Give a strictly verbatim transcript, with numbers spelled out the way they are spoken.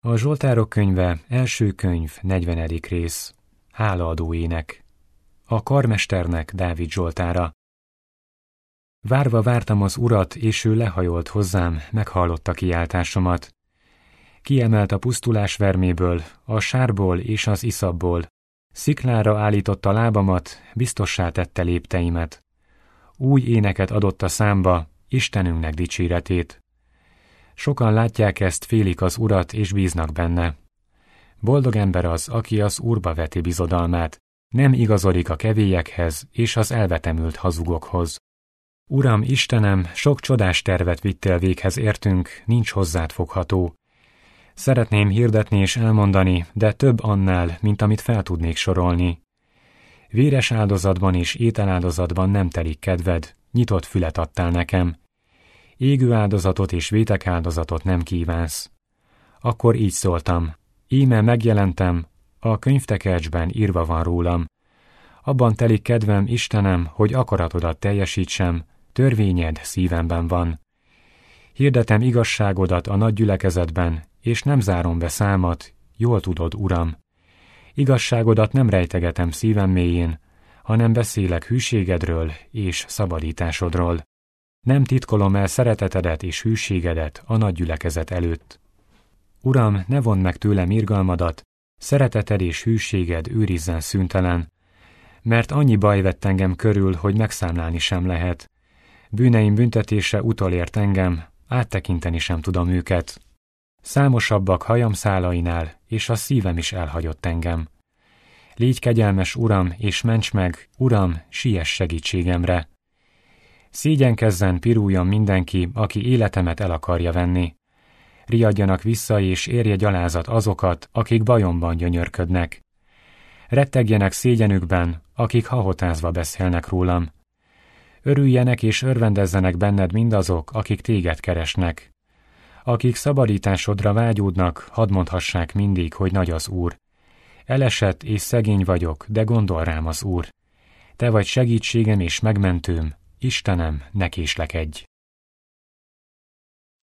A Zsoltárok könyve, első könyv, negyvenedik rész. Hálaadó ének. A karmesternek Dávid zsoltára. Várva vártam az Urat, és ő lehajolt hozzám, meghallotta kiáltásomat. Kiemelt a pusztulás verméből, a sárból és az iszapból. Sziklára állította lábamat, biztossá tette lépteimet. Új éneket adott a számba, Istenünknek dicséretét. Sokan látják ezt, félik az Urat, és bíznak benne. Boldog ember az, aki az Úrba veti bizodalmát, nem igazodik a kevélyekhez és az elvetemült hazugokhoz. Uram, Istenem, sok csodás tervet vittél véghez értünk, nincs hozzád fogható. Szeretném hirdetni és elmondani, de több annál, mint amit fel tudnék sorolni. Véres áldozatban és ételáldozatban nem telik kedved, nyitott fület adtál nekem. Égő áldozatot és vétek áldozatot nem kívánsz. Akkor így szóltam. Íme megjelentem, a könyvtekercsben írva van rólam. Abban telik kedvem, Istenem, hogy akaratodat teljesítsem, törvényed szívemben van. Hirdetem igazságodat a nagy gyülekezetben, és nem zárom be számat, jól tudod, Uram. Igazságodat nem rejtegetem szívem mélyén, hanem beszélek hűségedről és szabadításodról. Nem titkolom el szeretetedet és hűségedet a nagy gyülekezet előtt. Uram, ne vondd meg tőlem irgalmadat, szereteted és hűséged őrizzen szüntelen, mert annyi baj vett engem körül, hogy megszámlálni sem lehet. Bűneim büntetése utolért engem, áttekinteni sem tudom őket. Számosabbak hajam szálainál, és a szívem is elhagyott engem. Légy kegyelmes, Uram, és ments meg, Uram, siess segítségemre. Szégyenkezzen, piruljon mindenki, aki életemet el akarja venni. Riadjanak vissza, és érje gyalázat azokat, akik bajomban gyönyörködnek. Rettegjenek szégyenükben, akik hahotázva beszélnek rólam. Örüljenek és örvendezzenek benned mindazok, akik téged keresnek. Akik szabadításodra vágyódnak, hadd mondhassák mindig, hogy nagy az Úr. Elesett és szegény vagyok, de gondol rám az Úr. Te vagy segítségem és megmentőm, Istenem, ne késlekedj!